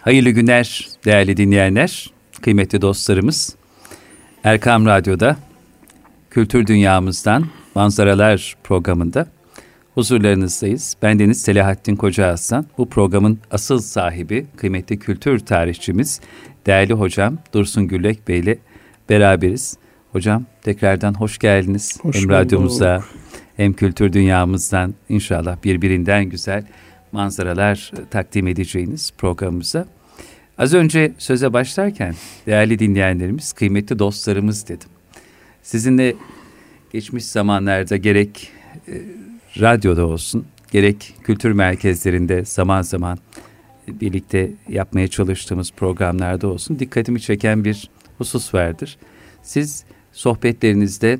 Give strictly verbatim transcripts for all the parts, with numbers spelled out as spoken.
Hayırlı günler değerli dinleyenler, kıymetli dostlarımız. Erkam Radyo'da Kültür Dünyamızdan Manzaralar programında huzurlarınızdayız. Bendeniz Selahattin Koca Aslan. Bu programın asıl sahibi, kıymetli kültür tarihçimiz, değerli hocam Dursun Güllek Bey ile beraberiz. Hocam tekrardan hoş geldiniz. Hoş hem bulduk. radyomuza hem Kültür Dünyamızdan inşallah birbirinden güzel manzaralar takdim edeceğiniz programımıza. Az önce söze başlarken değerli dinleyenlerimiz, kıymetli dostlarımız dedim. Sizinle geçmiş zamanlarda gerek e, radyoda olsun, gerek kültür merkezlerinde zaman zaman e, birlikte yapmaya çalıştığımız programlarda olsun dikkatimi çeken bir husus vardır. Siz sohbetlerinizde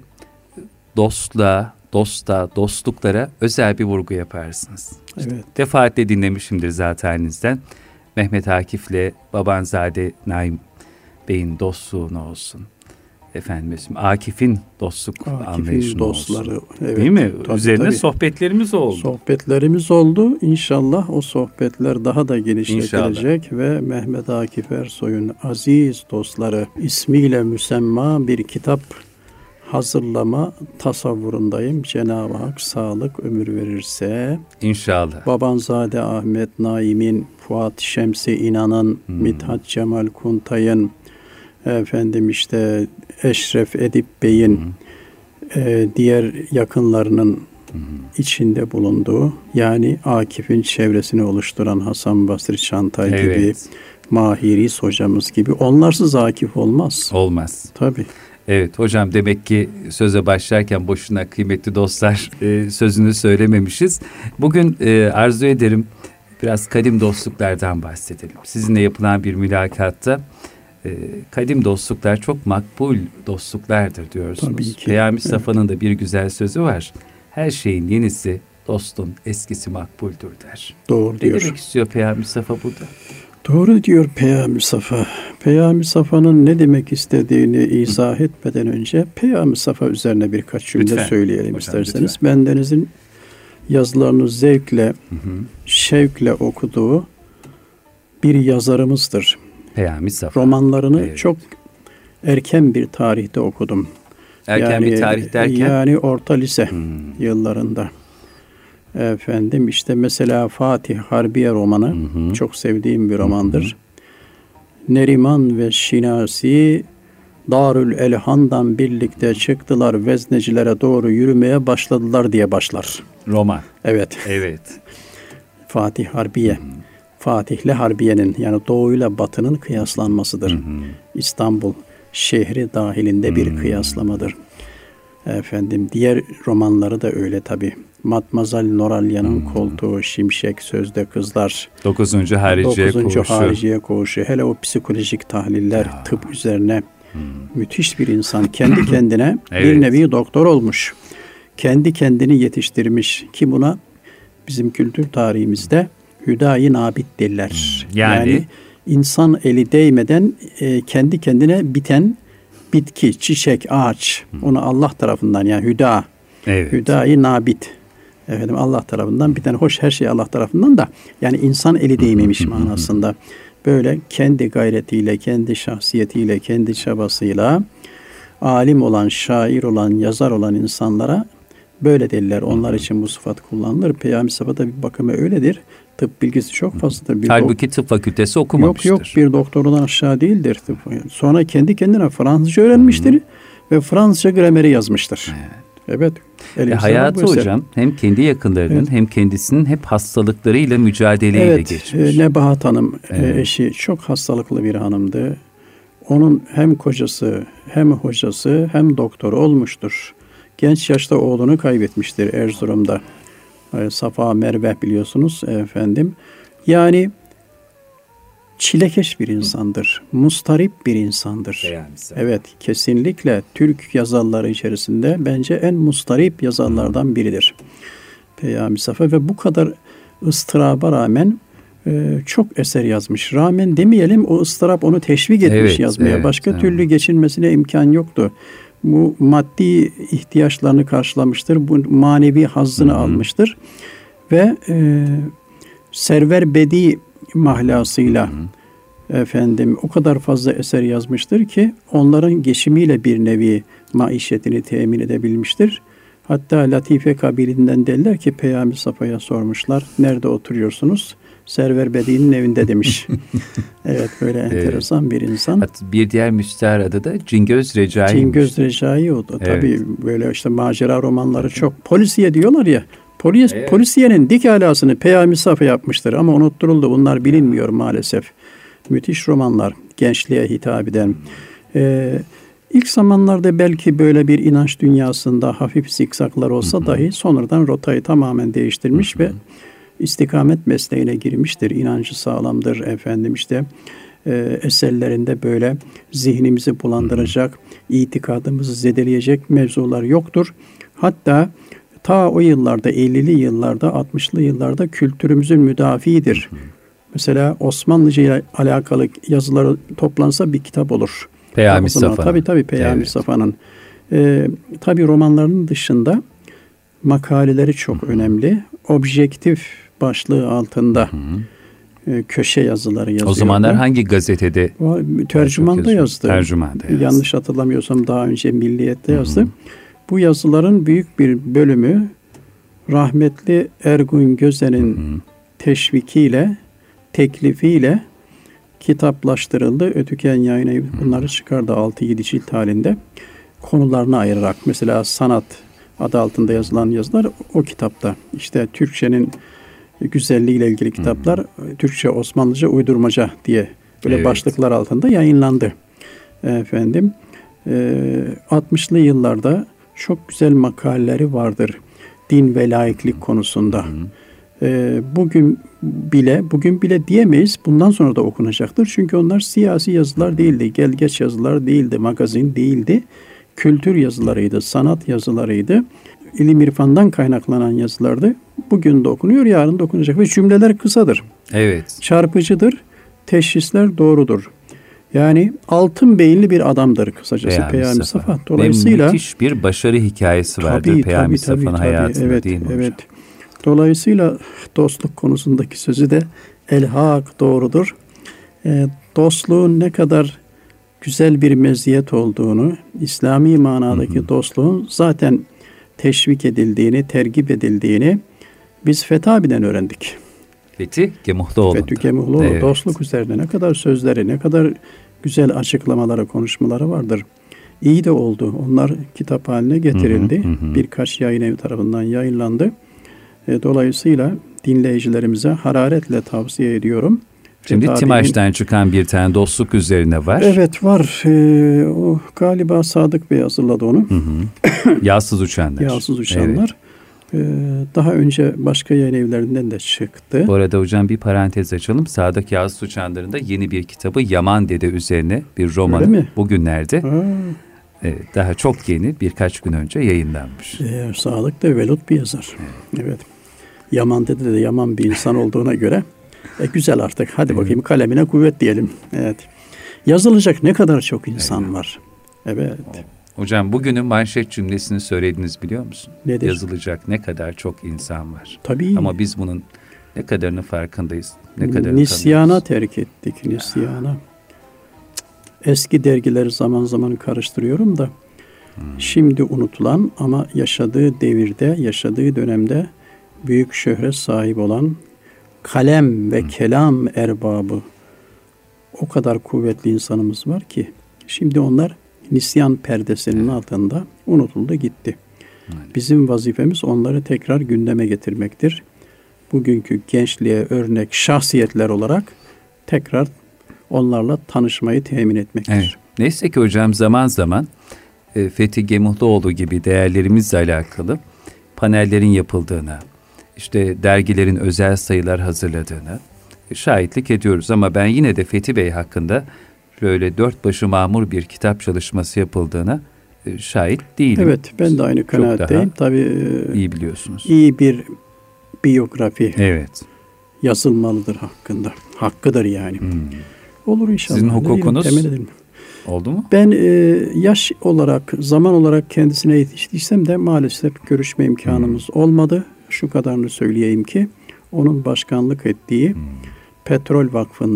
dostluğa, dosta, dostluklara özel bir vurgu yaparsınız. Evet. İşte defaatle dinlemişimdir zatenizden. Mehmet Akif'le Babanzade Naim Bey'in dostluğunu olsun. Efendim, Akif'in dostluk Akif'in anlayışını dostları, olsun. evet, Değil mi? tabii, Üzerine tabii. sohbetlerimiz oldu. Sohbetlerimiz oldu. İnşallah o sohbetler daha da genişletilecek İnşallah. ve Mehmet Akif Ersoy'un aziz dostları ismiyle müsemma bir kitap hazırlama tasavvurundayım. Cenab-ı Hak sağlık ömür verirse. İnşallah. Babanzade Ahmet Naim'in, Fuat Şemsi İnan'ın, hmm. Mithat Cemal Kuntay'ın, efendim işte Eşref Edip Bey'in, hmm. e, diğer yakınlarının hmm. içinde bulunduğu, yani Akif'in çevresini oluşturan Hasan Basri Çantay evet. gibi, Mahiriz hocamız gibi. Onlarsız Akif olmaz. Olmaz. Tabii. Evet hocam, demek ki söze başlarken boşuna kıymetli dostlar e, sözünü söylememişiz. Bugün e, arzu ederim biraz kadim dostluklardan bahsedelim. Sizinle yapılan bir mülakatta e, kadim dostluklar çok makbul dostluklardır diyorsunuz. Tabii ki. Peyami Safa'nın da bir güzel sözü var. Her şeyin yenisi dostun eskisi makbuldür der. Doğru ne diyor. Ne demek istiyor Peyami Safa burada? Doğru diyor Peyami Safa. Peyami Safa'nın ne demek istediğini izah etmeden önce Peyami Safa üzerine birkaç cümle lütfen söyleyelim hocam, isterseniz. Lütfen. Bendenizin yazılarını zevkle, hı hı. şevkle okuduğu bir yazarımızdır. Peyami Safa. Romanlarını evet. çok erken bir tarihte okudum. Erken yani, bir tarih derken? Yani orta lise hmm. yıllarında. Efendim işte mesela Fatih Harbiye romanı hı hı. çok sevdiğim bir romandır. Hı hı. Neriman ve Şinasi Darül Elhan'dan birlikte çıktılar, veznecilere doğru yürümeye başladılar diye başlar. Roman. Evet. Evet. Fatih Harbiye. Hı hı. Fatih'le Harbiye'nin, yani doğuyla batının kıyaslanmasıdır. Hı hı. İstanbul şehri dahilinde hı. bir kıyaslamadır. Efendim diğer romanları da öyle tabii. Matmazel Noralya'nın hmm. koltuğu, Şimşek, Sözde Kızlar. Dokuzuncu Hariciye Koğuşu. Dokuzuncu Hariciye Koğuşu. Hele o psikolojik tahliller, ya. tıp üzerine hmm. müthiş bir insan. Kendi kendine evet. bir nevi doktor olmuş. Kendi kendini yetiştirmiş ki buna bizim kültür tarihimizde hüdayi nabit derler. Hmm. Yani? yani insan eli değmeden e, kendi kendine biten bitki, çiçek, ağaç. Hmm. Onu Allah tarafından, yani hüda. Evet. Hüdayi nabit. Efendim Allah tarafından biten, hoş her şey Allah tarafından da, yani insan eli değmemiş manasında. Böyle kendi gayretiyle, kendi şahsiyetiyle, kendi çabasıyla alim olan, şair olan, yazar olan insanlara böyle derler. Onlar için bu sıfat kullanılır. Peyami Safa da bir bakıma öyledir. Tıp bilgisi çok fazladır. Bir Halbuki tıp fakültesi okumamıştır. Yok yok, bir doktorundan aşağı değildir. Sonra kendi kendine Fransızca öğrenmiştir hmm. ve Fransızca grameri yazmıştır. Evet. evet e, hayatı hocam hem kendi yakınlarının evet. hem kendisinin hep hastalıklarıyla mücadeleyle evet, geçmiş. Evet. Nebahat Hanım evet. eşi çok hastalıklı bir hanımdı. Onun hem kocası hem hocası hem doktoru olmuştur. Genç yaşta oğlunu kaybetmiştir Erzurum'da. Safa Merve biliyorsunuz efendim. Yani çilekeş bir insandır. Mustarip bir insandır. Evet, kesinlikle Türk yazarları içerisinde bence en mustarip yazarlardan biridir Peyami Safa ve bu kadar ıstıraba rağmen e, çok eser yazmış. Rağmen demeyelim, o ıstırap onu teşvik etmiş evet, yazmaya. Evet, Başka evet. türlü geçinmesine imkan yoktu. Bu maddi ihtiyaçlarını karşılamıştır. Bu manevi hazzını Hı-hı. almıştır. Ve e, Server Bedi mahlasıyla Hı-hı. efendim o kadar fazla eser yazmıştır ki onların geçimiyle bir nevi maişetini temin edebilmiştir. Hatta Latife kabilinden derler ki Peyami Safa'ya sormuşlar. Nerede oturuyorsunuz? Server Bedi'nin evinde demiş. Evet, böyle enteresan evet. bir insan. Hatta bir diğer müstehar adı da Cingöz Recai. Cingöz Recai o da. Evet. Tabii böyle işte macera romanları evet. çok. Polisiye diyorlar ya. Polis, evet. Polisiyenin dik alasını Peyami Safa yapmıştır ama unutturuldu. Bunlar bilinmiyor maalesef. Müthiş romanlar. Gençliğe hitap eden. Ee, İlk zamanlarda belki böyle bir inanç dünyasında hafif zikzaklar olsa hı hı. dahi sonradan rotayı tamamen değiştirmiş hı hı. ve istikamet mesleğine girmiştir. İnancı sağlamdır efendim işte e, eserlerinde böyle zihnimizi bulandıracak, hı hı. itikadımızı zedeleyecek mevzular yoktur. Hatta ta o yıllarda ellili yıllarda altmışlı yıllarda kültürümüzün müdafiidir. Hı hı. Mesela Osmanlıca ile alakalı yazıları toplansa bir kitap olur. Peyami Safa. Tabii tabii Peyami evet. Safa'nın. Ee, tabii romanlarının dışında makaleleri çok hı hı. önemli. Objektif başlığı altında hı hı. E, köşe yazıları yazıyor. O zamanlar hangi gazetede? O, tercümanda yazdı. Tercümanda yazdı. Yanlış hatırlamıyorsam daha önce Milliyet'te hı hı. yazdı. Bu yazıların büyük bir bölümü rahmetli Ergun Gözen'in hı hı. teşvikiyle, teklifiyle kitaplaştırıldı. Ötüken Yayın bunları çıkardı altı yedi cilt halinde. Konularına ayırarak. Mesela sanat adı altında yazılan yazılar o kitapta. İşte Türkçenin güzelliğiyle ilgili kitaplar hmm. Türkçe, Osmanlıca, uydurmaca diye böyle evet. başlıklar altında yayınlandı. Efendim altmışlı yıllarda çok güzel makaleleri vardır. Din ve laiklik konusunda. Hmm. Bugün bile, bugün bile diyemeyiz. Bundan sonra da okunacaktır. Çünkü onlar siyasi yazılar değildi. Gelgeç yazılar değildi. Magazin değildi. Kültür yazılarıydı. Sanat yazılarıydı. İlim irfandan kaynaklanan yazılardı. Bugün de okunuyor, yarın da okunacak. Ve cümleler kısadır. Evet. Çarpıcıdır. Teşhisler doğrudur. Yani altın beyinli bir adamdır kısacası Peyami, Peyami Safa. Safa. Dolayısıyla ve müthiş bir başarı hikayesi vardır tabii, Peyami tabii, Safa'nın tabii, hayatında evet, değil mi evet. hocam? Dolayısıyla dostluk konusundaki sözü de el-hak doğrudur. E, dostluğun ne kadar güzel bir meziyet olduğunu, İslami manadaki hı hı. dostluğun zaten teşvik edildiğini, tergip edildiğini biz Fethi abiden öğrendik. Fethi Gemuhluoğlu'nda. Fethi Gemuhluoğlu evet. dostluk üzerine ne kadar sözleri, ne kadar güzel açıklamaları, konuşmaları vardır. İyi de oldu. Onlar kitap haline getirildi. Hı hı hı. Birkaç yayın evi tarafından yayınlandı. Dolayısıyla dinleyicilerimize hararetle tavsiye ediyorum. Şimdi Fethi Timaş'tan abinin, çıkan bir tane dostluk üzerine var. Evet var. Ee, o galiba Sadık Bey hazırladı onu. Hı hı. Yağsız Uçanlar. Yağsız Uçanlar. Evet. Ee, daha önce başka yayın evlerinden de çıktı. Bu arada hocam bir parantez açalım. Sadık Yağsız Uçanlar'ın da yeni bir kitabı Yaman Dede üzerine bir romanı bugünlerde. Ha. Evet, daha çok yeni, birkaç gün önce yayınlanmış. Ee, Sadık da velut bir yazar. Evet. evet. Yaman Dede de yaman bir insan olduğuna göre e, güzel artık. Hadi evet. bakayım kalemine kuvvet diyelim. Evet. Yazılacak ne kadar çok insan evet. var. Evet. Hocam bugünün manşet cümlesini söylediniz biliyor musun? Nedir? Yazılacak ne kadar çok insan var. Tabii. Ama biz bunun ne kadarını farkındayız. Ne kadarını Nisyana terk ettik. Nisyana. Eski dergileri zaman zaman karıştırıyorum da hmm. şimdi unutulan ama yaşadığı devirde, yaşadığı dönemde büyük şöhret sahibi olan kalem ve hmm. kelam erbabı o kadar kuvvetli insanımız var ki şimdi onlar nisyan perdesinin evet. altında unutuldu gitti. Evet. Bizim vazifemiz onları tekrar gündeme getirmektir. Bugünkü gençliğe örnek şahsiyetler olarak tekrar onlarla tanışmayı temin etmektir. Evet. Neyse ki hocam zaman zaman e, Fethi Gemuhluoğlu gibi değerlerimizle alakalı panellerin yapıldığına, işte dergilerin özel sayılar hazırladığına e, şahitlik ediyoruz. Ama ben yine de Fethi Bey hakkında böyle dört başı mamur bir kitap çalışması yapıldığına e, şahit değilim. Evet, ben de aynı kanaatteyim. Tabii iyi biliyorsunuz. İyi bir biyografi evet. yazılmalıdır hakkında. Hakkıdır yani. Hmm. Olur inşallah. Sizin hukukunuz oldu mu? Ben e, yaş olarak, zaman olarak kendisine yetiştiysem de maalesef görüşme imkanımız hmm. olmadı. Şu kadarını söyleyeyim ki onun başkanlık ettiği hmm. Petrol Vakfı'ndan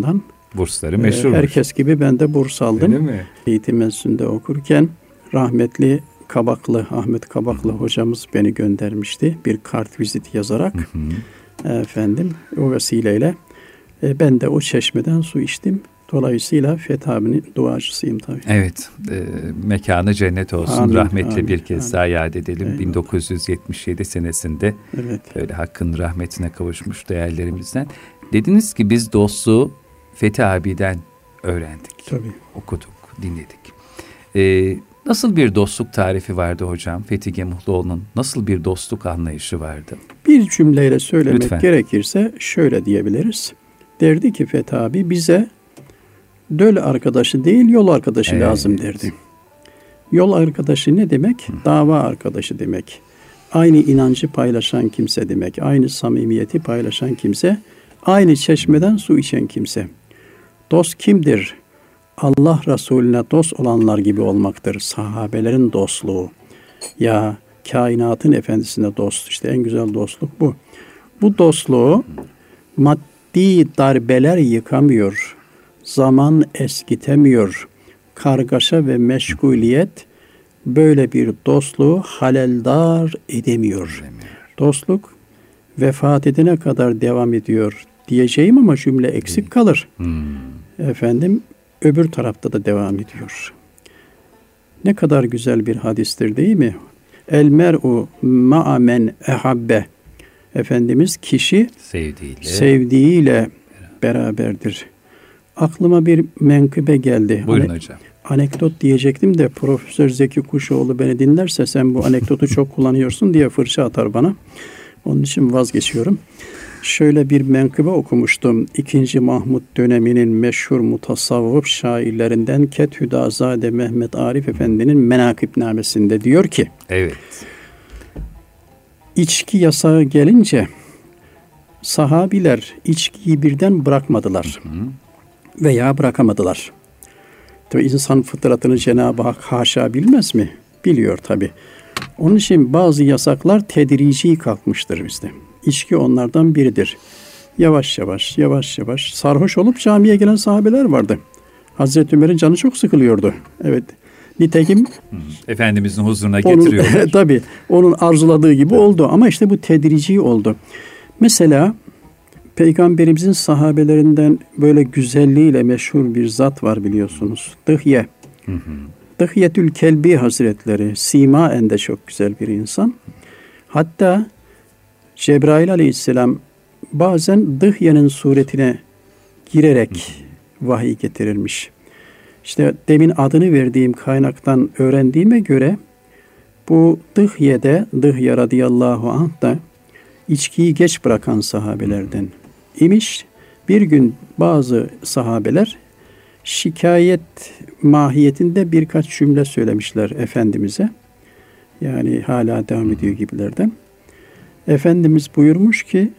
Bursları meşhur. Herkes gibi ben de burs aldım. Öyle mi? Eğitim Enstitüsü'nde okurken rahmetli Kabaklı, Ahmet Kabaklı hocamız beni göndermişti. Bir kart vizit yazarak. Hı hı. Efendim o vesileyle e, ben de o çeşmeden su içtim. Dolayısıyla Fethi abinin duacısıyım tabii. Evet. E, mekanı cennet olsun. Amin, rahmetle amin, bir kez amin. Daha yad edelim. Eyvallah. bin dokuz yüz yetmiş yedi senesinde evet. Öyle hakkın rahmetine kavuşmuş değerlerimizden. Dediniz ki biz dostluğu Fethi abiden öğrendik. Tabii. Okuduk, dinledik. E, nasıl bir dostluk tarifi vardı hocam? Fethi Gemuhluoğlu'nun nasıl bir dostluk anlayışı vardı? Bir cümleyle söylemek Lütfen. Gerekirse şöyle diyebiliriz. Derdi ki Fethi abi bize döl arkadaşı değil yol arkadaşı evet. lazım derdi. Yol arkadaşı ne demek? Hı. Dava arkadaşı demek. Aynı inancı paylaşan kimse demek. Aynı samimiyeti paylaşan kimse. Aynı çeşmeden su içen kimse. Dost kimdir? Allah Resulüne dost olanlar gibi olmaktır. Sahabelerin dostluğu. Ya kainatın efendisine dost. İşte en güzel dostluk bu. Bu dostluğu maddi darbeler yıkamıyor. Zaman eskitemiyor. Kargaşa ve meşguliyet böyle bir dostluğu haleldar edemiyor. Dostluk vefat edene kadar devam ediyor diyeceğim ama cümle eksik kalır. Hmm. Efendim öbür tarafta da devam ediyor. Ne kadar güzel bir hadistir değil mi? El mer'u ma'a men ehabbe. Efendimiz kişi sevdiğiyle, sevdiğiyle beraberdir. Aklıma bir menkıbe geldi. Buyurun Ane- hocam. Anekdot diyecektim de Profesör Zeki Kuşoğlu beni dinlerse sen bu anekdotu çok kullanıyorsun diye fırça atar bana. Onun için vazgeçiyorum. Şöyle bir menkıbe okumuştum. İkinci Mahmud döneminin meşhur mutasavvıf şairlerinden Kethüdazade Mehmet Arif Efendi'nin Menakibnamesinde diyor ki evet. İçki yasağı gelince sahabiler içkiyi birden bırakmadılar. Hı hı. Veya bırakamadılar. Tabii insan fıtratını Cenab-ı Hak haşa bilmez mi? Biliyor tabii. Onun için bazı yasaklar tedrici kalkmıştır bizde. İçki onlardan biridir. Yavaş yavaş, yavaş yavaş sarhoş olup camiye gelen sahabeler vardı. Hazreti Ömer'in canı çok sıkılıyordu. Evet. Nitekim Efendimizin huzuruna getiriyorlar. Tabii. Onun arzuladığı gibi evet. oldu. Ama işte bu tedrici oldu. Mesela Peygamberimizin sahabelerinden böyle güzelliğiyle meşhur bir zat var biliyorsunuz. Dıhye. Hı hı. Dıhyetül Kelbi Hazretleri. Simaen de çok güzel bir insan. Hatta Cebrail Aleyhisselam bazen Dıhye'nin suretine girerek vahiy getirirmiş. İşte demin adını verdiğim kaynaktan öğrendiğime göre bu Dıhye'de, Dıhye radıyallahu anh da içkiyi geç bırakan sahabelerden imiş. Bir gün bazı sahabeler şikayet mahiyetinde birkaç cümle söylemişler Efendimiz'e. Yani hala devam ediyor gibilerden. Efendimiz buyurmuş ki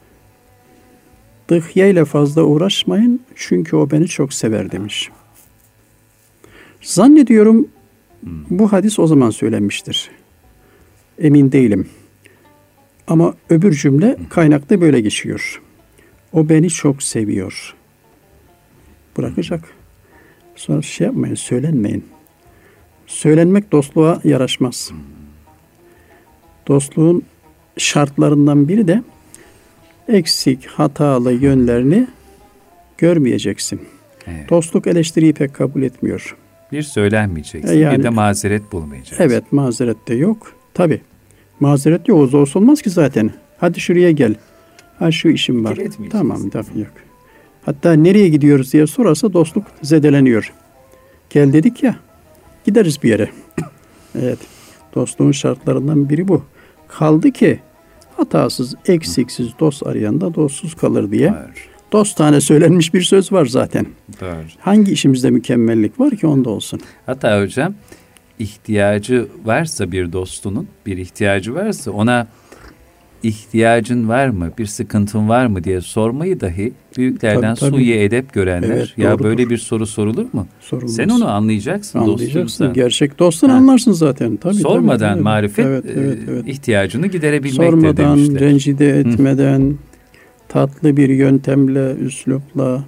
Dıhye ile fazla uğraşmayın çünkü o beni çok sever demiş. Zannediyorum bu hadis o zaman söylenmiştir. Emin değilim. Ama öbür cümle kaynakta böyle geçiyor. O beni çok seviyor. Bırakacak. Sonra şey yapmayın, söylenmeyin. Söylenmek dostluğa yaraşmaz. Dostluğun şartlarından biri de eksik, hatalı yönlerini görmeyeceksin. Evet. Dostluk eleştiriyi pek kabul etmiyor. Bir söylenmeyeceksin, yani, bir de mazeret bulmayacaksın. Evet, mazeret de yok. Tabii. Mazeret yok, o zor olmaz ki zaten. Hadi şuraya gel. Ha şu işim var. Tamam, tabii yok. Hatta nereye gidiyoruz diye sorarsa dostluk zedeleniyor. Gel dedik ya, gideriz bir yere. Evet, dostluğun şartlarından biri bu. Kaldı ki hatasız, eksiksiz dost arayan da dostsuz kalır diye. Hayır. Dostane söylenmiş bir söz var zaten. Doğru. Hangi işimizde mükemmellik var ki onda olsun? Hatta hocam ihtiyacı varsa bir dostunun, bir ihtiyacı varsa ona ihtiyacın var mı, bir sıkıntın var mı diye sormayı dahi büyüklerden tabii, tabii. suyi edep görenler. Evet, ya doğrudur. Böyle bir soru sorulur mu? Sorulmaz. Sen onu anlayacaksın. Anlayacaksın. Gerçek dostunu anlarsın zaten. Tabii, sormadan tabii, tabii. marifet evet, evet, evet. ihtiyacını giderebilmektir sormadan, demişler. Rencide etmeden, Hı. tatlı bir yöntemle, üslupla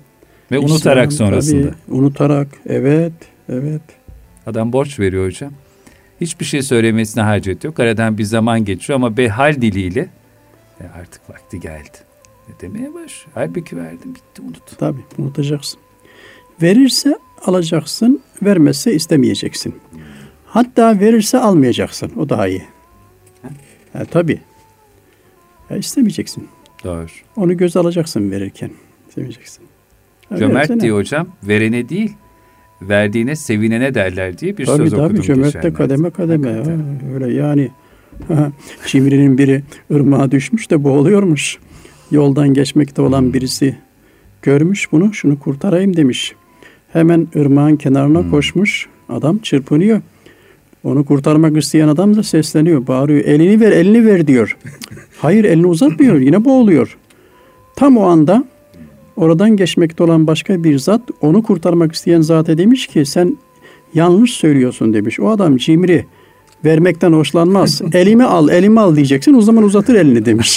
Ve unutarak İslam, sonrasında. Tabii, unutarak, evet, evet. Adam borç veriyor hocam. Hiçbir şey söylemesine hacet yok. Aradan bir zaman geçiyor ama behal diliyle e artık vakti geldi. Ne demeye baş? Halbuki verdim, bitti, unut. Tabii, unutacaksın. Verirse alacaksın, vermezse istemeyeceksin. Hatta verirse almayacaksın. O daha iyi. Ha, tabii. Ya istemeyeceksin. Doğru. Onu göze alacaksın verirken. İstemeyeceksin. Ha, cömert diye hocam, verene değil, verdiğine sevinene derler diye bir tabii, söz tabii, okudum. Cömert de kademe kademe. Ha, öyle yani. Cimrinin biri ırmağa düşmüş de boğuluyormuş. Yoldan geçmekte olan hmm. birisi görmüş bunu, şunu kurtarayım demiş. Hemen ırmağın kenarına hmm. koşmuş. Adam çırpınıyor. Onu kurtarmak isteyen adam da sesleniyor, bağırıyor. Elini ver, elini ver diyor. Hayır, elini uzatmıyor, yine boğuluyor. Tam o anda oradan geçmekte olan başka bir zat onu kurtarmak isteyen zata demiş ki sen yanlış söylüyorsun demiş. O adam cimri, vermekten hoşlanmaz. Elimi al, elimi al diyeceksin, o zaman uzatır elini demiş.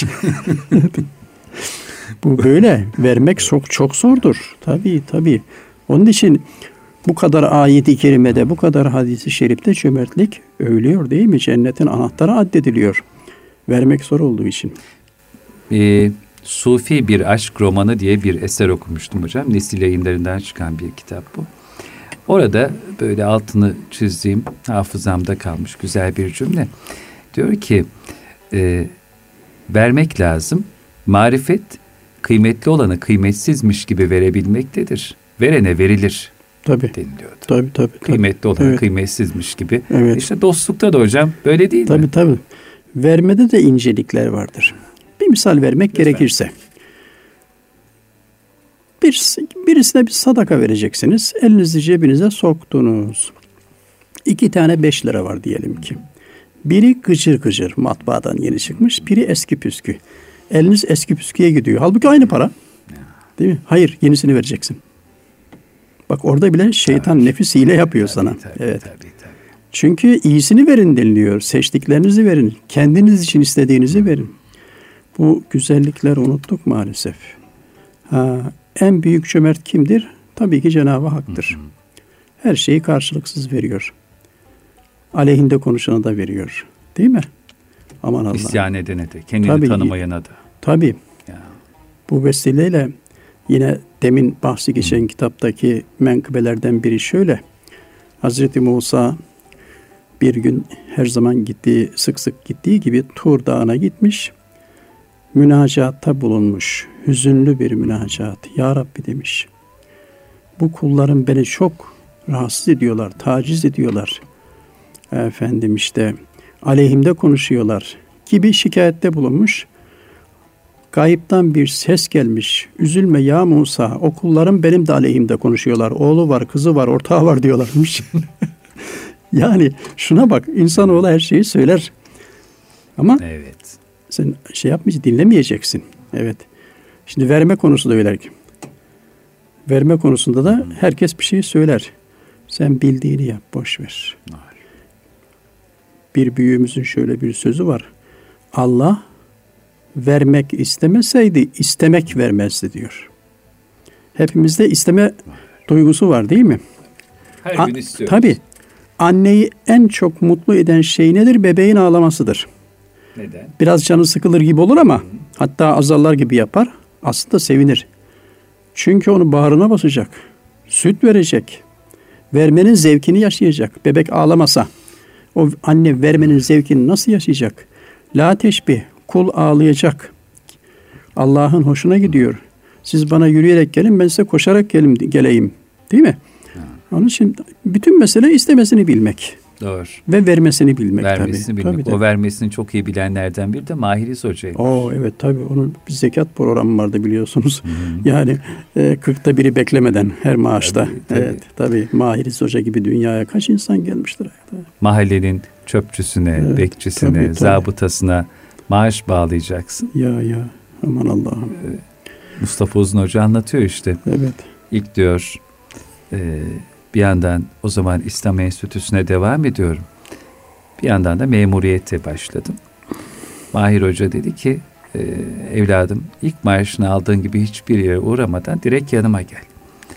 Bu böyle. Vermek çok çok zordur. Tabii tabii. Onun için bu kadar ayet-i kerimede, bu kadar hadis-i şerifte cömertlik övülüyor değil mi? Cennetin anahtarı addediliyor. Vermek zor olduğu için. Ee, Sufi bir aşk romanı diye bir eser okumuştum hocam. Nesil Yayınları'ndan çıkan bir kitap bu. Orada böyle altını çizdiğim, hafızamda kalmış güzel bir cümle. Diyor ki, e, vermek lazım. Marifet, kıymetli olanı kıymetsizmiş gibi verebilmektedir. Verene verilir. Tabii. Deniliyordu. Tabii, tabii, tabii. Kıymetli olanı evet. kıymetsizmiş gibi. Evet. İşte dostlukta da hocam böyle değil tabii, mi? Tabii tabii. Vermede de incelikler vardır. Bir misal vermek Lütfen. gerekirse. Bir, birisine bir sadaka vereceksiniz. Elinizi cebinize soktunuz. İki tane beş lira var diyelim ki. Biri gıcır gıcır matbaadan yeni çıkmış. Biri eski püskü. Eliniz eski püsküye gidiyor. Halbuki aynı para. Değil mi? Hayır, yenisini vereceksin. Bak orada bile şeytan tabii. nefis hile yapıyor tabii, sana. Tabii, evet. Tabii, tabii. Çünkü iyisini verin deniliyor. Seçtiklerinizi verin. Kendiniz için istediğinizi verin. Bu güzellikleri unuttuk maalesef. Ha, en büyük cömert kimdir? Tabii ki Cenab-ı Hak'tır. Her şeyi karşılıksız veriyor. Aleyhinde konuşana da veriyor. Değil mi? Aman Allah. İsyan edene de, kendini tabii, tanımayana da. Tabii. Ya. Bu vesileyle yine demin bahsi geçen hmm. kitaptaki menkıbelerden biri şöyle. Hazreti Musa bir gün her zaman gittiği, sık sık gittiği gibi Tur Dağı'na gitmiş. Münacatta bulunmuş. Hüzünlü bir münacat. Ya Rabbi demiş. Bu kullarım beni çok rahatsız ediyorlar, taciz ediyorlar. Efendim işte aleyhimde konuşuyorlar gibi şikayette bulunmuş. Gayipten bir ses gelmiş. Üzülme ya Musa, o kullarım benim de aleyhimde konuşuyorlar. Oğlu var, kızı var, ortağı var diyorlarmış. Yani şuna bak, insanoğlu her şeyi söyler. Ama evet. sen şey yapmayacaksın, dinlemeyeceksin. Evet. Şimdi verme konusu da öyle. Verme konusunda da herkes bir şey söyler. Sen bildiğini yap, boş ver. Bir büyüğümüzün şöyle bir sözü var. Allah vermek istemeseydi istemek vermezdi diyor. Hepimizde isteme duygusu var değil mi? Her A- gün istiyoruz. Tabii. Anneyi en çok mutlu eden şey nedir? Bebeğin ağlamasıdır. Neden? Biraz canı sıkılır gibi olur ama Hı. hatta azarlar gibi yapar. Aslında sevinir. Çünkü onu bağrına basacak. Süt verecek. Vermenin zevkini yaşayacak. Bebek ağlamasa o anne vermenin zevkini nasıl yaşayacak? La teşbih. Kul ağlayacak. Allah'ın hoşuna gidiyor. Siz bana yürüyerek gelin, ben size koşarak gelim, geleyim. Değil mi? Ha. Onun için bütün mesele istemesini bilmek. Doğru. Ve vermesini bilmek vermesini tabii. bilmek. Tabii, o vermesini çok iyi bilenlerden biri de Mahiriz Hoca'ymış. Oo evet tabii. Onun bir zekat programı vardı biliyorsunuz. Hı-hı. Yani e, kırkta biri beklemeden her maaşta. Tabii, tabii. Evet tabii. Mahiriz Hoca gibi dünyaya kaç insan gelmiştir. Mahallenin çöpçüsüne, evet, bekçisine, tabii, tabii. zabıtasına maaş bağlayacaksın. Ya ya aman Allah'ım. Ee, Mustafa Uzun Hoca anlatıyor işte. Evet. İlk diyor e, bir yandan o zaman İslam Enstitüsü'ne devam ediyorum. Bir yandan da memuriyete başladım. Mahir Hoca dedi ki e, evladım ilk maaşını aldığın gibi hiçbir yere uğramadan direkt yanıma gel.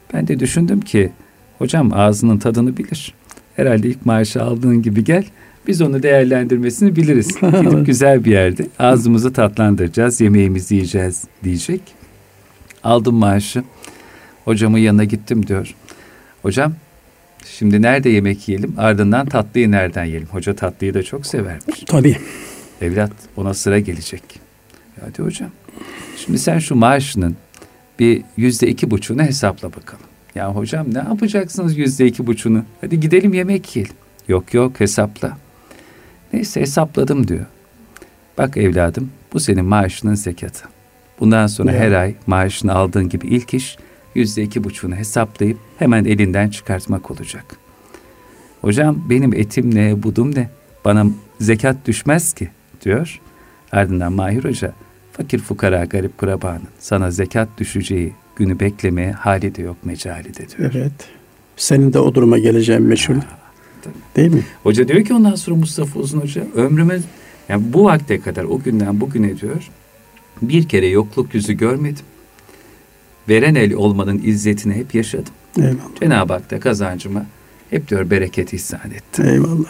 Ben de düşündüm ki hocam ağzının tadını bilir. Herhalde ilk maaşı aldığın gibi gel. Biz onu değerlendirmesini biliriz. Gidip güzel bir yerde ağzımızı tatlandıracağız, yemeğimizi yiyeceğiz diyecek. Aldım maaşı. Hocamın yanına gittim diyor. Hocam şimdi nerede yemek yiyelim? Ardından tatlıyı nereden yiyelim? Hoca tatlıyı da çok severmiş. Tabii. Evlat ona sıra gelecek. Hadi hocam. Şimdi sen şu maaşının bir yüzde iki buçuğunu hesapla bakalım. Ya hocam ne yapacaksınız yüzde iki buçuğunu? Hadi gidelim yemek yiyelim. Yok yok hesapla. Neyse hesapladım diyor. Bak evladım bu senin maaşının zekatı. Bundan sonra ya. Her ay maaşını aldığın gibi ilk iş yüzde iki buçuğunu hesaplayıp hemen elinden çıkartmak olacak. Hocam benim etim ne, budum ne? Bana zekat düşmez ki diyor. Ardından Mahir Hoca fakir fukara garip kurabanın sana zekat düşeceği günü beklemeye hali de yok mecali de diyor. Evet. Senin de o duruma geleceğin meşhur. Değil mi? Hoca diyor ki ondan sonra Mustafa Uzun Hoca ömrüme yani bu vakte kadar o günden bugüne diyor bir kere yokluk yüzü görmedim. Veren el olmanın izzetini hep yaşadım. Eyvallah. Cenab-ı Hak da kazancıma hep diyor bereket ihsan etti. Eyvallah.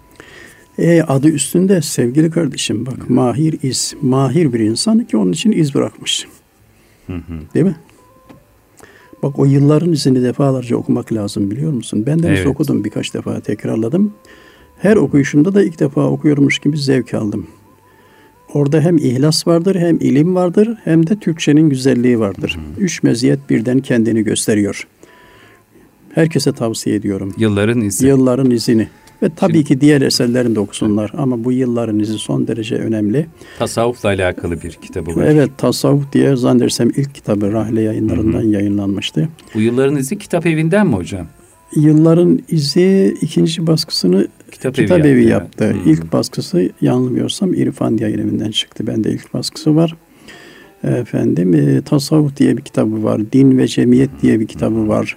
E, adı üstünde sevgili kardeşim bak hı. mahir iz. Mahir bir insan ki onun için iz bırakmış. Hı hı. Değil mi? Bak o yılların izini defalarca okumak lazım biliyor musun? Ben de evet. okudum birkaç defa tekrarladım. Her okuyuşumda da ilk defa okuyormuş gibi zevk aldım. Orada hem ihlas vardır, hem ilim vardır, hem de Türkçenin güzelliği vardır. Hı. Üç meziyet birden kendini gösteriyor. Herkese tavsiye ediyorum. Yılların izi. Yılların izini. Ve tabii Şimdi, ki diğer eserlerini de okusunlar. Evet. Ama bu yılların izi son derece önemli. Tasavvufla alakalı bir kitabı var. Evet, tasavvuf diye zannedersem ilk kitabı Rahle Yayınlarından hı hı. yayınlanmıştı. Bu yılların izi kitap evinden mi hocam? Yılların izi ikinci baskısını kitap, kitap evi, evi yaptı. yaptı. Hmm. İlk baskısı yanılmıyorsam İrfan Yayın Evi'nden çıktı. Bende ilk baskısı var. Efendim e, Tasavvuf diye bir kitabı var. Din ve Cemiyet diye bir kitabı hmm. var.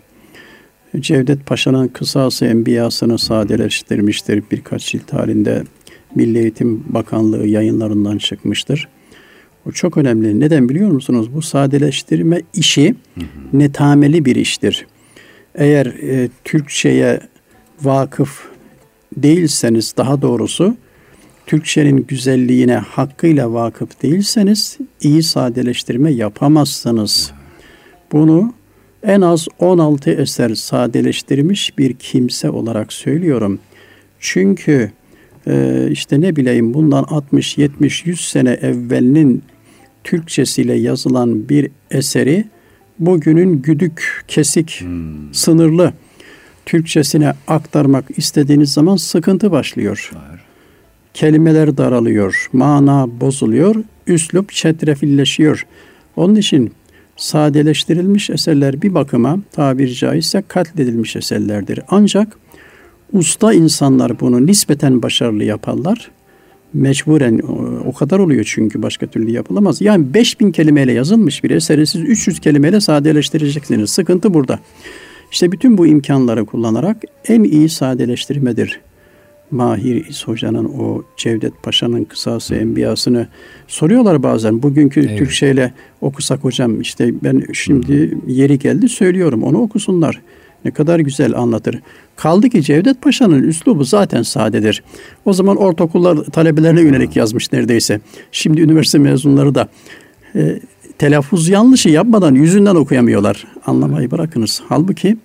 Cevdet Paşa'nın Kısas-ı Enbiyasını sadeleştirmiştir. Birkaç cilt halinde Milli Eğitim Bakanlığı yayınlarından çıkmıştır. O çok önemli. Neden biliyor musunuz? Bu sadeleştirme işi hmm. netameli bir iştir. Eğer e, Türkçe'ye vakıf değilseniz, daha doğrusu Türkçenin güzelliğine hakkıyla vakıf değilseniz iyi sadeleştirme yapamazsınız. Bunu en az on altı eser sadeleştirmiş bir kimse olarak söylüyorum. Çünkü e, işte ne bileyim bundan altmış, yetmiş, yüz sene evvelinin Türkçesiyle yazılan bir eseri bugünün güdük, kesik, hmm. sınırlı Türkçesine aktarmak istediğiniz zaman sıkıntı başlıyor. Var. Kelimeler daralıyor, mana bozuluyor, üslup çetrefilleşiyor. Onun için sadeleştirilmiş eserler bir bakıma tabiri caizse katledilmiş eserlerdir. Ancak usta insanlar bunu nispeten başarılı yaparlar. Mecburen o kadar oluyor çünkü başka türlü yapılamaz. Yani beş bin kelimeyle yazılmış bir eseri siz üç yüz kelimeyle sadeleştireceksiniz. Sıkıntı burada. İşte bütün bu imkanları kullanarak en iyi sadeleştirmedir. Mahir İz Hoca'nın o Cevdet Paşa'nın Kısas-ı Enbiyasını soruyorlar bazen. Bugünkü evet. Türkçeyle okusak hocam işte ben şimdi yeri geldi söylüyorum onu okusunlar. Ne kadar güzel anlatır. Kaldı ki Cevdet Paşa'nın üslubu zaten sadedir. O zaman ortaokullar talebelerine yönelik yazmış neredeyse. Şimdi üniversite mezunları da e, telaffuz yanlışı yapmadan yüzünden okuyamıyorlar. Anlamayı bırakınız. Halbuki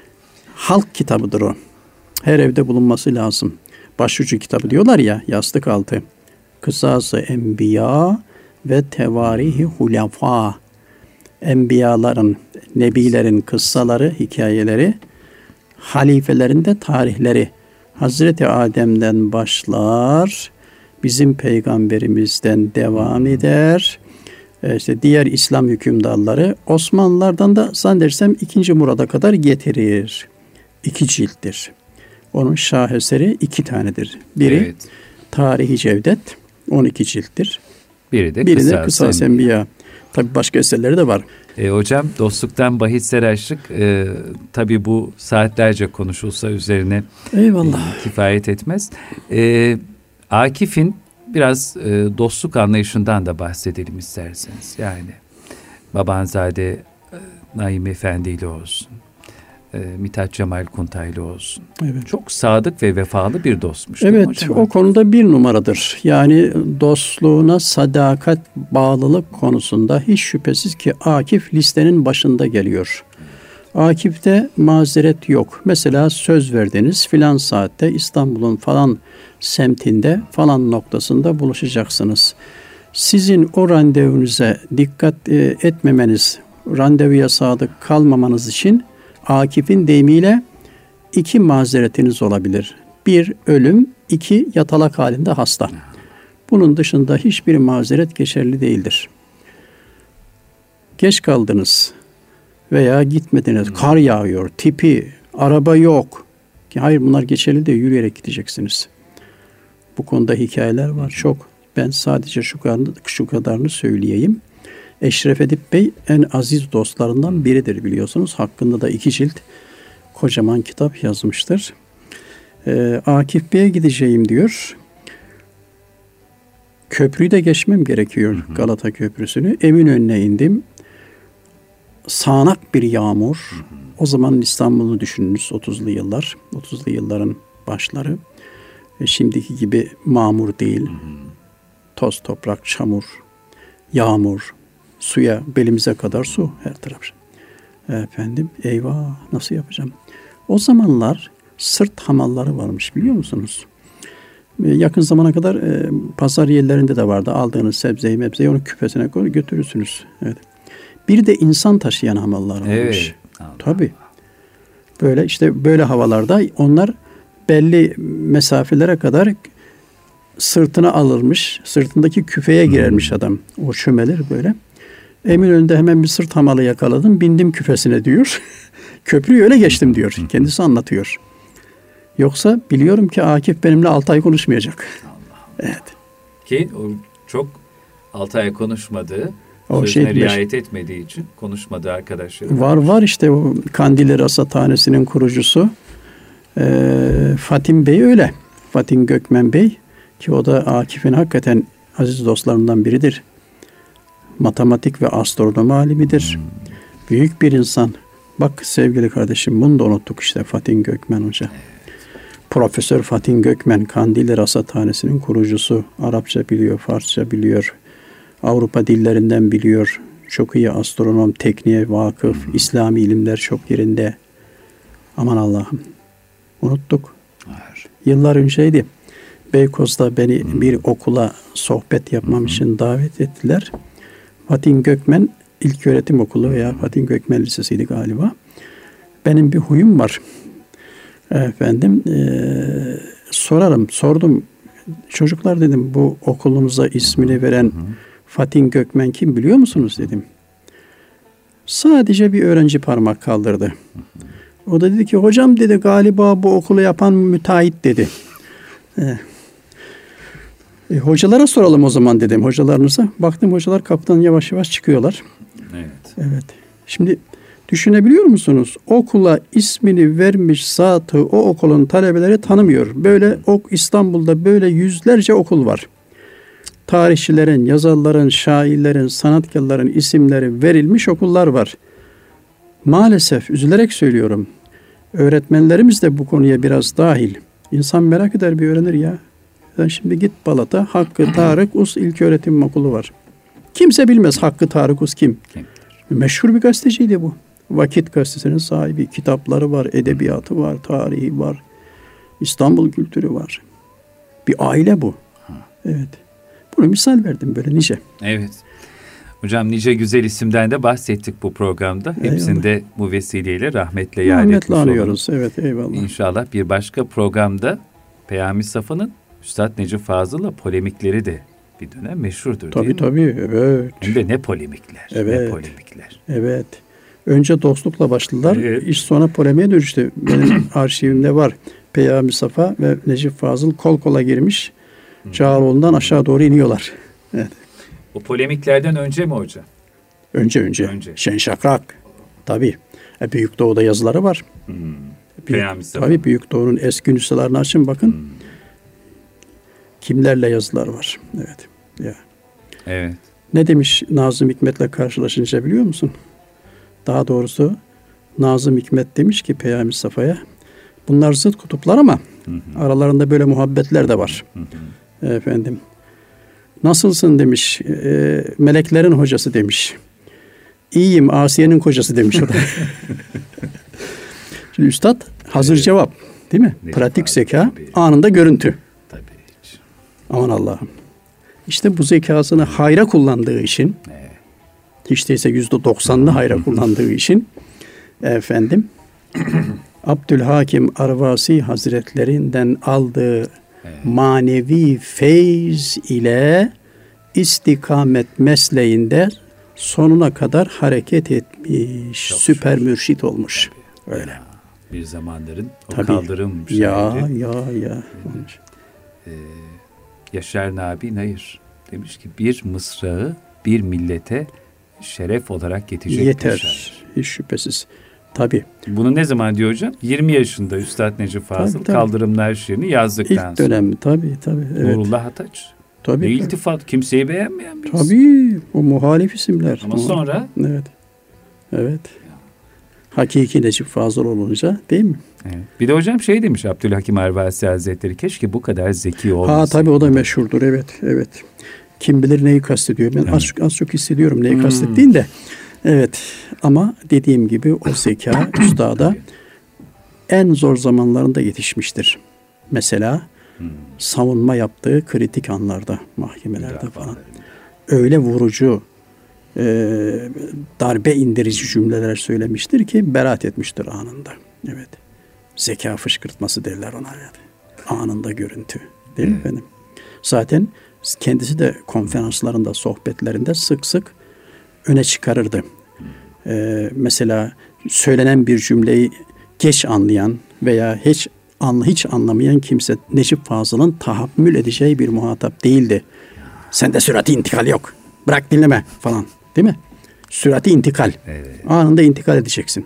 halk kitabıdır o. Her evde bulunması lazım. Başucu kitabı diyorlar ya, yastık altı. Kısas-ı Enbiya ve Tevarihi Hulafa. Enbiyaların, nebilerin kıssaları, hikayeleri, halifelerin de tarihleri. Hazreti Adem'den başlar, bizim peygamberimizden devam eder. İşte diğer İslam hükümdarları, Osmanlılardan da zannedersem ikinci Murad'a kadar getirir. İki cilttir. Onun şaheseri iki tanedir. Biri evet. Tarihi Cevdet, on iki cilttir. Biri de, Biri de Kısas-ı Enbiya. Tabii başka eserleri de var. E, hocam dostluktan bahisler açtık. E, tabii bu saatlerce konuşulsa üzerine Eyvallah. E, kifayet etmez. E, Akif'in biraz e, dostluk anlayışından da bahsedelim isterseniz. Yani Babanzade e, Naim Efendi olsun, e, Mithat Cemal Kuntaylı olsun. Evet. Çok sadık ve vefalı bir dostmuş. Evet, hocam? O konuda bir numaradır. Yani dostluğuna sadakat, bağlılık konusunda hiç şüphesiz ki Akif listenin başında geliyor. Akif'te mazeret yok. Mesela söz verdiniz filan saatte İstanbul'un falan semtinde falan noktasında buluşacaksınız. Sizin o randevunuza dikkat etmemeniz, randevuya sadık kalmamanız için Akif'in deyimiyle iki mazeretiniz olabilir. Bir ölüm, iki yatalak halinde hasta. Bunun dışında hiçbir mazeret geçerli değildir. Geç kaldınız veya gitmediniz, hmm. kar yağıyor, tipi, araba yok. Hayır, bunlar geçerli değil, yürüyerek gideceksiniz. Bu konuda hikayeler var çok. Ben sadece şu kadarını, şu kadarını söyleyeyim. Eşref Edip Bey en aziz dostlarından biridir biliyorsunuz. Hakkında da iki cilt kocaman kitap yazmıştır. Ee, Akif Bey'e gideceğim diyor. Köprüyü de geçmem gerekiyor, hı hı. Galata Köprüsü'nü. Eminönü'ne indim. Sağanak bir yağmur. Hı hı. O zaman İstanbul'u düşününüz, otuzlu yıllar. otuzlu yılların başları. E, şimdiki gibi mamur değil. Hı hı. Toz, toprak, çamur, yağmur, suya belimize kadar su her taraf. Efendim, eyvah, nasıl yapacağım? O zamanlar sırt hamalları varmış, biliyor musunuz? Yakın zamana kadar e, pazar yerlerinde de vardı. Aldığınız sebzeyi mebzeyi onu küpesine koy, götürürsünüz. Evet. Bir de insan taşıyan hamallar varmış. Evet. Tabii. Böyle işte böyle havalarda onlar belli mesafelere kadar sırtına alırmış. Sırtındaki küfeye girermiş hmm. adam. O çömelir böyle. Eminönü'nde hemen bir sırt hamalı yakaladım. Bindim küfesine diyor. Köprüyü öyle geçtim diyor. Kendisi anlatıyor. Yoksa biliyorum ki Akif benimle altı ay konuşmayacak. Allah. Evet. Ki o çok altı ay konuşmadığı, o sözüne şey, riayet etmediği için konuşmadığı arkadaşları var. Var var işte o Kandilli Rasathanesi'nin kurucusu ee, Fatim Bey öyle. Fatim Gökmen Bey ki o da Akif'in hakikaten aziz dostlarından biridir. Matematik ve astronomi alimidir. Hmm. Büyük bir insan. Bak sevgili kardeşim, bunu da unuttuk işte, Fatin Gökmen Hoca. Evet. Profesör Fatin Gökmen, Kandilli Rasathanesi'nin kurucusu. Arapça biliyor, Farsça biliyor. Avrupa dillerinden biliyor. Çok iyi astronom, tekniğe vakıf, hmm. İslami ilimler çok yerinde. Aman Allah'ım. Unuttuk. Hayır. Yıllar önceydi. Beykoz'da beni hmm. bir okula sohbet yapmam hmm. için davet ettiler. Fatin Gökmen İlköğretim Okulu veya Fatin Gökmen Lisesi'ydi galiba. Benim bir huyum var. Efendim e, sorarım, sordum. Çocuklar dedim, bu okulumuza ismini veren hı hı. Fatin Gökmen kim biliyor musunuz dedim. Sadece bir öğrenci parmak kaldırdı. Hı hı. O da dedi ki hocam dedi, galiba bu okulu yapan müteahhit dedi. E, e, hocalara soralım o zaman dedim, hocalarınıza. Baktım hocalar kapıdan yavaş yavaş çıkıyorlar. Evet. Evet. Şimdi düşünebiliyor musunuz? Okula ismini vermiş zatı o okulun talebeleri tanımıyor. Böyle ok İstanbul'da böyle yüzlerce okul var. Tarihçilerin, yazarların, şairlerin, sanatkarların isimleri verilmiş okullar var. Maalesef üzülerek söylüyorum. Öğretmenlerimiz de bu konuya biraz dahil. İnsan merak eder, bir öğrenir ya. Sen şimdi git Balat'a, Hakkı Tarık Us İlköğretim Okulu var. Kimse bilmez Hakkı Tarık Us kim. Kim? Meşhur bir gazeteciydi bu. Vakit gazetesinin sahibi. Kitapları var, edebiyatı var, tarihi var. İstanbul kültürü var. Bir aile bu. Evet. Bunu misal verdim böyle nice. Evet. Hocam nice güzel isimden de bahsettik bu programda. Hepsini de bu vesileyle rahmetle yad etmiş olalım. Rahmetle anıyoruz. Evet, eyvallah. İnşallah bir başka programda Peyami Safa'nın Üstad Necip Fazıl'la polemikleri de bir dönem meşhurdur tabii, değil tabii, mi? Tabii evet. Hem de ne polemikler. Evet. Ne polemikler. Evet. Önce dostlukla başladılar. Evet. İş sonra polemiğe dönüştü. Benim arşivimde var. Peyami Safa ve Necip Fazıl kol kola girmiş. Çağaloğlu'ndan aşağı doğru iniyorlar. Evet. O polemiklerden önce mi hocam? Önce önce. önce. Şen Şakrak. Tabii. E, Büyük Doğu'da yazıları var. Hmm. Büyük, tabii Büyük Doğu'nun eski nüshalarını açın bakın. Hmm. Kimlerle yazılar var. Evet. Ya. Evet. Ne demiş Nazım Hikmet'le karşılaşınca biliyor musun? Daha doğrusu Nazım Hikmet demiş ki Peyami Safa'ya, bunlar zıt kutuplar ama hı hı. aralarında böyle muhabbetler de var. Hı hı. Efendim, nasılsın demiş, e, meleklerin hocası demiş. İyiyim, Asiye'nin kocası demiş o da. Şimdi üstad hazır evet. cevap, değil mi? Ne Pratik zeka, tabii. anında görüntü. Tabii. Aman Allah'ım. İşte bu zekasını hayra kullandığı için, evet. hiç değilse yüzde doksanını hayra kullandığı için, efendim, Abdülhakim Arvasi Hazretlerinden aldığı evet. manevi feyz ile istikamet mesleğinde sonuna kadar hareket etmiş. Çok süper şükür. Mürşit olmuş. Tabii. Öyle. Ya, bir zamanların o Tabii. kaldırım şairi. Ya ya ya. Ee, Yaşar Nabi Nayır demiş ki bir mısrağı bir millete şeref olarak yetecek. Yeter. Hiç şüphesiz. Tabii. Bunu ne zaman diyor hocam? yirmi yaşında Üstad Necip Fazıl tabii, tabii. Kaldırımlar şiirini yazdıktan İlk sonra. İlk dönemi tabii tabii. Evet. Nurullah Ataç. Tabii. Ne iltifat, kimseyi beğenmeyen birisi. Tabii. O muhalif isimler. Ama o, sonra. Evet. Evet. Hakiki Necip Fazıl olunca değil mi? Evet. Bir de hocam şey demiş Abdülhakim Arvasi Hazretleri, keşke bu kadar zeki olmasaydı. Ha tabii o da meşhurdur, evet. Evet. Kim bilir neyi kastediyor. Ben evet. az, az çok hissediyorum neyi hmm. kastettiğini de. Evet. Ama dediğim gibi o zeka üstada en zor zamanlarında yetişmiştir. Mesela hmm. savunma yaptığı kritik anlarda, mahkemelerde falan. Öyle vurucu, e, darbe indirici cümleler söylemiştir ki beraat etmiştir anında. Evet. Zeka fışkırtması derler ona. Yani. Anında görüntü. Değil mi efendim? Zaten kendisi de konferanslarında, sohbetlerinde sık sık öne çıkarırdı. Ee, mesela söylenen bir cümleyi geç anlayan veya hiç anla hiç anlamayan kimse Necip Fazıl'ın tahammül edeceği bir muhatap değildi. Sende sürati intikal yok. Bırak dinleme falan. Değil mi? Sürati intikal. Evet. Anında intikal edeceksin.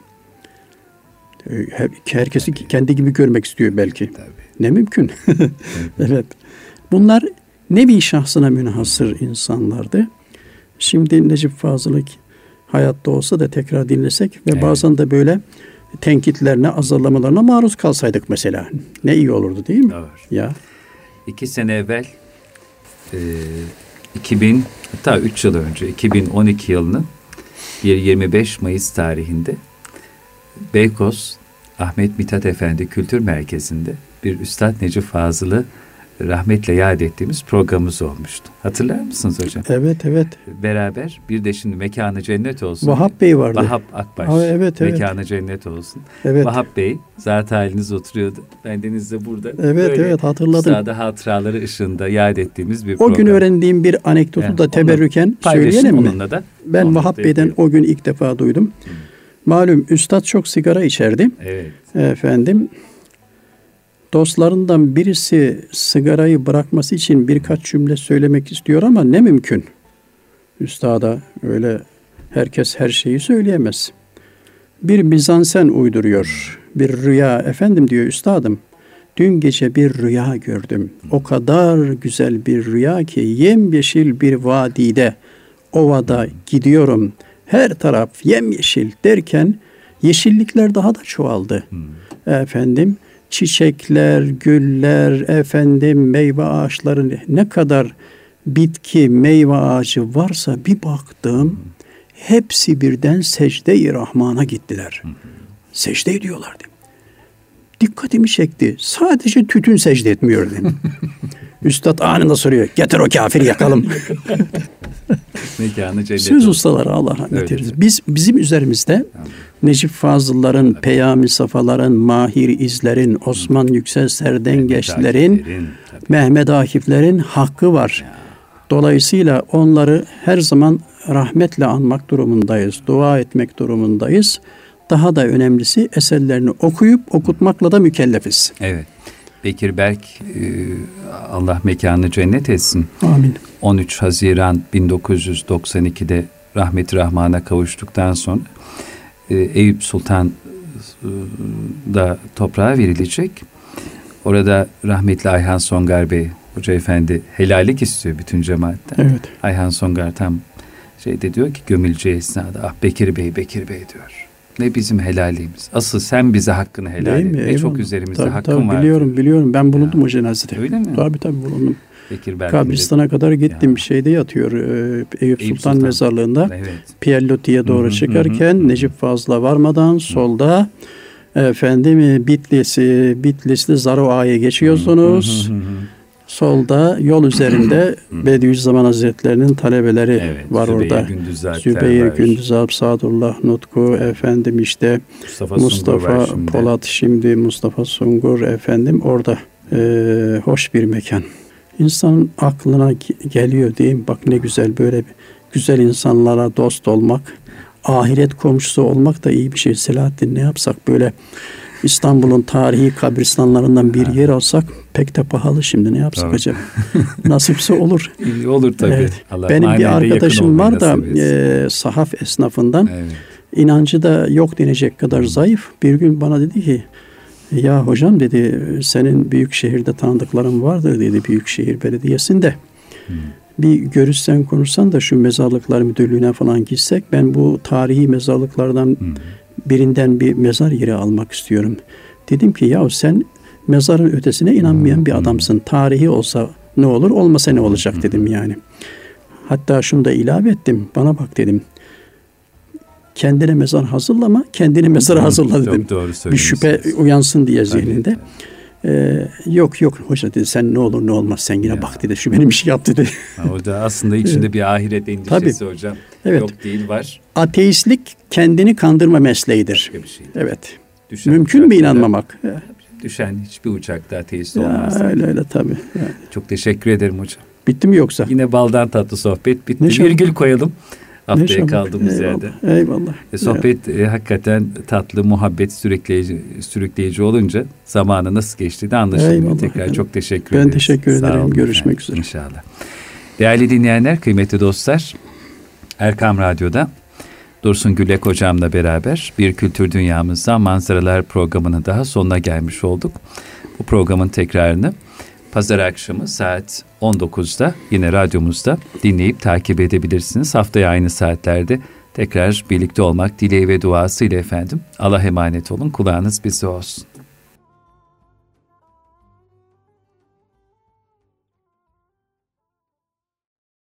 Her, herkesi tabii. kendi gibi görmek istiyor belki. Tabii. Ne mümkün. Evet. Bunlar nevi şahsına münhasır insanlardı. Şimdi Necip Fazıl'ı hayatta olsa da tekrar dinlesek ve evet. bazen de böyle tenkitlerine, azarlamalarına maruz kalsaydık mesela. Ne iyi olurdu değil mi? Doğru. Ya. İki sene evvel e, iki bin hatta üç yıl önce iki bin on iki yılının bir yirmi beş Mayıs tarihinde Beykoz Ahmet Mithat Efendi Kültür Merkezi'nde bir Üstad Necip Fazıl'ı rahmetle yad ettiğimiz programımız olmuştu. Hatırlar mısınız hocam? Evet, evet. Beraber bir de şimdi mekanı cennet olsun. Vahap Bey vardı. Vahap Akbaş. Aa, evet, evet. Mekanı cennet olsun. Evet. Vahap Bey zat haliniz oturuyordu. Bendeniz de burada. Evet, böyle evet hatırladım. Üstada hatıraları ışığında yad ettiğimiz bir o program. O gün öğrendiğim bir anekdotu yani, da teberrüken söyleyelim mi? Da, ben Vahap Bey'den o gün ilk defa duydum. Hmm. Malum üstad çok sigara içerdi. Evet. Efendim dostlarından birisi sigarayı bırakması için birkaç cümle söylemek istiyor ama ne mümkün. Üstada öyle herkes her şeyi söyleyemez. Bir mizansen uyduruyor. Bir rüya. Efendim diyor üstadım. Dün gece bir rüya gördüm. O kadar güzel bir rüya ki yemyeşil bir vadide, ovada gidiyorum. Her taraf yemyeşil derken yeşillikler daha da çoğaldı. Hmm. Efendim çiçekler, güller, efendim meyve ağaçları, ne kadar bitki, meyve ağacı varsa bir baktım, hmm. hepsi birden secde-i Rahman'a gittiler. Hmm. Secde ediyorlardı. Dikkatimi çekti. Sadece tütün secde etmiyordu. Üstad anında soruyor. Getir o kafiri yakalım. Mekanı cennet. Söz ustaları Allah rahmet eylesin. Biz bizim üzerimizde tamam. Necip Fazıl'ların, tabii. Peyami Safaların, Mahir İzler'in, Osman Yüksel Serdengeçlerin, Mehmet Akif'lerin hakkı var. Ya. Dolayısıyla onları her zaman rahmetle anmak durumundayız. Dua etmek durumundayız. Daha da önemlisi eserlerini okuyup okutmakla da mükellefiz. Evet. Bekir Berk, Allah mekanını cennet etsin. Amin. on üç Haziran bin dokuz yüz doksan ikide rahmet-i rahmana kavuştuktan sonra Eyüp Sultan da toprağa verilecek. Orada rahmetli Ayhan Songar Bey, Hoca Efendi helallik istiyor bütün cemaatten. Evet. Ayhan Songar tam şeyde diyor ki gömüleceği esnada, ah Bekir Bey, Bekir Bey diyor. Ne bizim helalliğimiz. Asıl sen bize hakkını helal et. Ne çok üzerimizde tabii, hakkın tabii, var. Biliyorum diyor. biliyorum. Ben bulundum ya. o cenazede. Öyle mi? Tabii tabii bulundum. Bekir Kabristan'a kadar gittim. Ya. Şeyde yatıyor. E, Eyüp, Eyüp Sultan, Sultan mezarlığında. Evet. Pierre Loti'ye doğru hı hı, çıkarken hı hı. Necip Fazıl'a varmadan hı. solda efendim Bitlis'i Bitlis'li Zaroa'yı geçiyorsunuz. Hı hı hı hı. Solda yol üzerinde Bediüzzaman Hazretleri'nin talebeleri evet, var Zübeyir orada. Gündüz Zübeyir Gündüz Alp, Sadullah Nutku, efendim işte Mustafa, Mustafa şimdi. Polat şimdi Mustafa Sungur efendim orada e, hoş bir mekan. İnsanın aklına geliyor diyeyim, bak ne güzel böyle güzel insanlara dost olmak, ahiret komşusu olmak da iyi bir şey. Selahattin ne yapsak böyle İstanbul'un tarihi kabristanlarından bir yer alsak pek de pahalı şimdi ne yapsak tabii. acaba? Nasipse olur. Olur tabii. Evet. Benim bir arkadaşım var da e, sahaf esnafından evet. inancı da yok denecek kadar zayıf. Bir gün bana dedi ki ya hocam dedi senin büyük şehirde tanıdıkların vardır dedi Büyükşehir Belediyesi'nde. Hmm. Bir görüşsen konuşsan da şu mezarlıklar müdürlüğüne falan gitsek ben bu tarihi mezarlıklardan hmm. birinden bir mezar yeri almak istiyorum. Dedim ki ya sen mezarın ötesine inanmayan bir adamsın. Tarihi olsa ne olur, olmasa ne olacak dedim yani. Hatta şunu da ilave ettim. Bana bak dedim. Kendine mezar hazırlama, kendini mezara hazırla dedim. Bir şüphe uyansın diye zihninde. Ee, yok yok hoca dedi sen ne olur ne olmaz sen yine ya. bak dedi şu benim işi yap dedi. Ha, o da aslında içinde bir ahiret endişesi tabii. hocam. Evet. Yok değil var. Ateistlik kendini kandırma mesleğidir. Bir şey. Evet. Düşen mümkün mü inanmamak? Düşen hiçbir uçakta ateist olmaz. Ya, öyle öyle tabii. Yani. Çok teşekkür ederim hocam. Bitti mi yoksa? Yine baldan tatlı sohbet bitti. Ne virgül koyalım. Haftaya kaldığımız eyvallah, yerde. Eyvallah. E, sohbet e, hakikaten tatlı, muhabbet sürükleyici, sürükleyici olunca zamanı nasıl geçtiği de anlaşılıyor. Eyvallah, Tekrar efendim. Çok teşekkür ben ederiz. Ben teşekkür ederim. Sağ olun Görüşmek efendim. üzere. İnşallah. Değerli dinleyenler, kıymetli dostlar, Erkam Radyo'da Dursun Gülek hocamla beraber Bir Kültür Dünyamızdan Manzaralar programının daha sonuna gelmiş olduk. Bu programın tekrarını Pazar akşamı saat on dokuzda yine radyomuzda dinleyip takip edebilirsiniz. Haftaya aynı saatlerde tekrar birlikte olmak dileği ve duasıyla efendim. Allah'a emanet olun. Kulağınız bizde olsun.